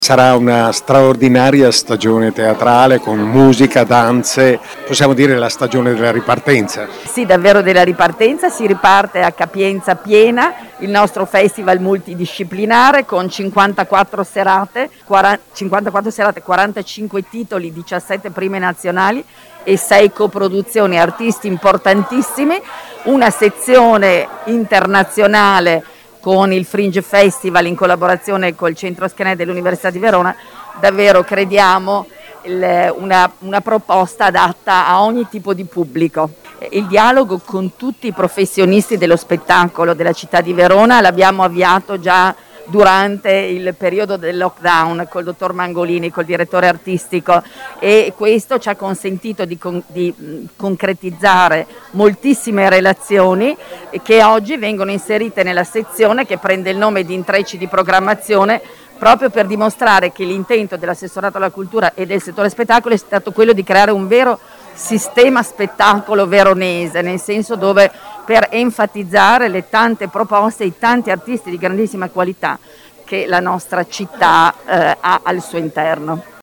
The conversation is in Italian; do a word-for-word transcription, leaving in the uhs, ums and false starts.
Sarà una straordinaria stagione teatrale con musica, danze, possiamo dire la stagione della ripartenza. Sì, davvero della ripartenza, si riparte a capienza piena, il nostro festival multidisciplinare con cinquantaquattro serate, cinquantaquattro serate, quarantacinque titoli, diciassette prime nazionali e sei coproduzioni, artisti importantissimi, una sezione internazionale con il Fringe Festival in collaborazione col Centro Schiena dell'Università di Verona. Davvero crediamo il, una, una proposta adatta a ogni tipo di pubblico. Il dialogo con tutti i professionisti dello spettacolo della città di Verona l'abbiamo avviato già durante il periodo del lockdown col dottor Mangolini, col direttore artistico, e questo ci ha consentito di, con, di concretizzare moltissime relazioni che oggi vengono inserite nella sezione che prende il nome di Intrecci di programmazione, proprio per dimostrare che l'intento dell'assessorato alla cultura e del settore spettacolo è stato quello di creare un vero sistema spettacolo veronese, nel senso dove per enfatizzare le tante proposte e i tanti artisti di grandissima qualità che la nostra città eh, ha al suo interno.